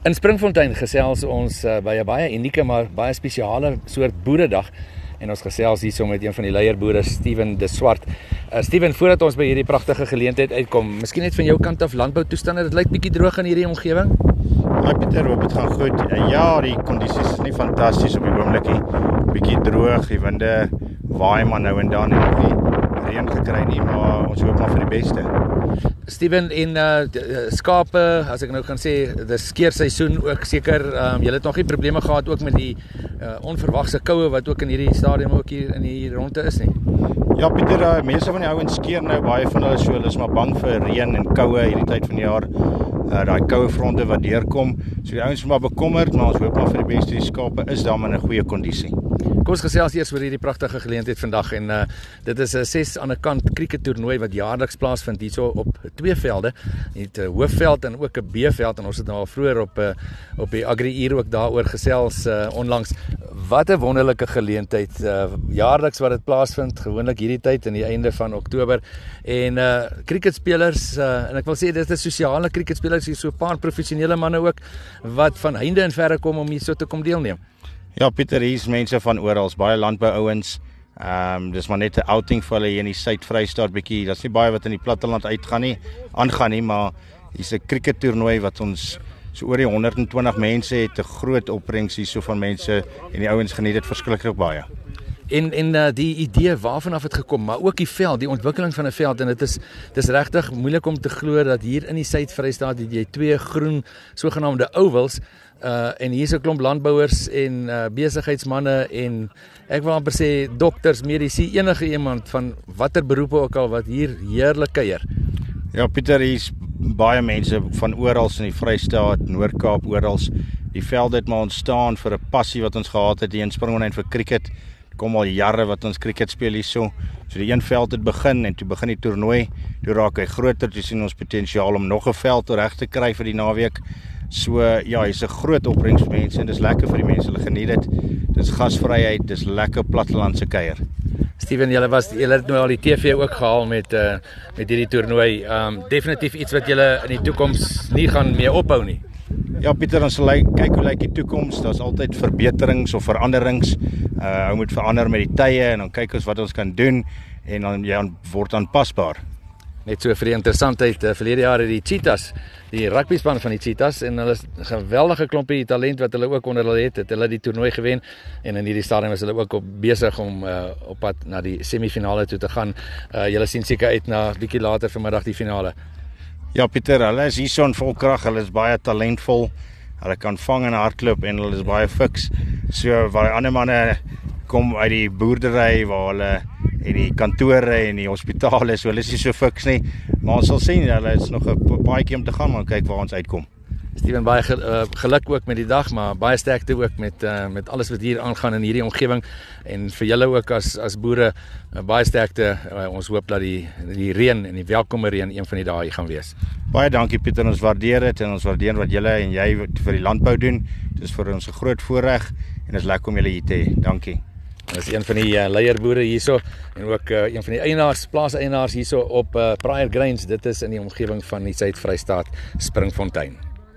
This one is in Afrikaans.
In Springfontein gesels ons by 'n baie unieke maar baie spesiale soort boeredag en ons gesels hierso met een van die leierboere, Steven De Swart. Steven, voordat ons by hierdie pragtige geleentheid uitkom, miskien net van jou kant af landboutoestande, dit lyk bietjie droog in hierdie omgewing. Ja, Pieter, hoop dit gaan goed. Ja, die kondisies is nie fantasties op die oomblik nie. Bietjie droog, die winde waai maar nou en dan en nie reën gekry nie, maar ons hoop maar vir die beste. Steven, en skape, as ek nou kan sê, dis skeerseisoen ook seker, julle het nog nie probleme gehad ook met die onverwagse koue wat ook in hierdie stadium ook hier in die ronde is nie. Ja, Pieter, meeste van die ouens skeer nou, baie van hulle so, hulle is maar bang vir reën en koue hierdie tyd van die jaar. Daai koue fronte wat deurkom. So die ouens is maar bekommerd, maar ons hoop maar vir die beste. Die skape is daar in 'n goeie kondisie. Kom ons gesels eers oor hierdie pragtige geleentheid vandag en dit is 'n 6 aan 'n kant crickettoernooi wat jaarliks plaasvind hierso op 2 velde. Jy het 'n hoofveld en ook 'n B-veld en ons het nou al vroeër op die Agri-uur ook daaroor gesels onlangs. Wat 'n wonderlike geleentheid. Jaarliks wat dit plaasvind, gewoonlik hierdie tyd in die einde van Oktober en cricketspelers en ek wil sê dit is sosiale cricketspelers, hier so 'n paar professionele manne ook wat van heinde en verre kom om hierso te kom deelneem. Ja, Pieter, hier is mense van oral, baie landbououens. Dis maar net 'n outing vir hulle hier in die Suid-Vrystaat bietjie. Daar's nie baie wat in die platteland aangaan nie, maar hier's 'n crickettoernooi wat ons so oor die 120 mense het, 'n groot opbrengs hier so van mense en die ouens geniet dit verskriklik baie. En die idee waarvan af het gekom, maar ook die veld, die ontwikkeling van 'n veld en dit is regtig moeilik om te glo dat hier in die Suid-Vrystaat het jy 2 groen sogenaamde ovals en hier's 'n klomp landbouers en besigheidsmanne en ek wil amper sê dokters, medici, enige iemand van watter beroepe ook al wat hier heerlik kuier. Ja, Pieter, hier's baie mense van oral in die Vrystaat, Noord-Kaap, oral. Die veld het maar ontstaan vir 'n passie wat ons gehad het hier in Springfontein vir cricket. Kom al jare wat ons cricket speel hierso. So die een veld het begin en toe begin die toernooi. Toe raak hy groter, toe sien ons potensiaal om nog 'n veld reg te kry vir die naweek. So ja, hier's 'n groot opbrengs vir mense en dis lekker vir die mense, hulle geniet dit. Dis gasvryheid, dis lekker plattelandse kuier. Steven, julle het nou al die TV ook gehaal met hierdie toernooi. Definitief iets wat julle in die toekoms nie gaan mee ophou nie. Ja, Pieter, ons sal kyk hoe lyk die toekoms. Daar's altyd verbeterings of veranderings. Ou moet verander met die tye en dan kyk ons wat ons kan doen en dan word aanpasbaar. Net so vir die interessantheid, verlede jaar het die Cheetahs, die rugbyspan van die Cheetahs en hulle is 'n geweldige klompie talent wat hulle ook onder hulle het hulle die toernooi gewen en in hierdie stadium is hulle ook besig om op pad na die semifinale toe te gaan. Julle sien seker uit na bietjie later vanmiddag die finale. Ja, Pieter, hulle is hierso in vol krag, hulle is baie talentvol. Hulle kan vang en hardloop en hulle is baie fiks. So waar ander manne kom uit die boerdery waar hulle en die kantore en die hospitale, so hulle is nie so fiks nie. Maar ons sal sien, hulle is nog 'n paadjie om te gaan, maar kyk waar ons uitkom. Steven, baie geluk ook met die dag, maar baie sterkte ook met alles wat hier aangaan in hierdie omgewing en vir julle ook as boere baie sterkte. Ons hoop dat die reën en die welkome reën een van die dae hier gaan wees. Baie dankie, Pieter, ons waardeer dit en ons waardeer wat julle en jy vir die landbou doen. Dit is vir ons 'n groot voorreg en dit is lekker om julle hier te hê. Dankie. Dit is een van die leierboere hierso en ook een van die plaaseienaars hierso op Pryor Grains. Dit is in die omgewing van die Suid-Vrystaat, Springfontein.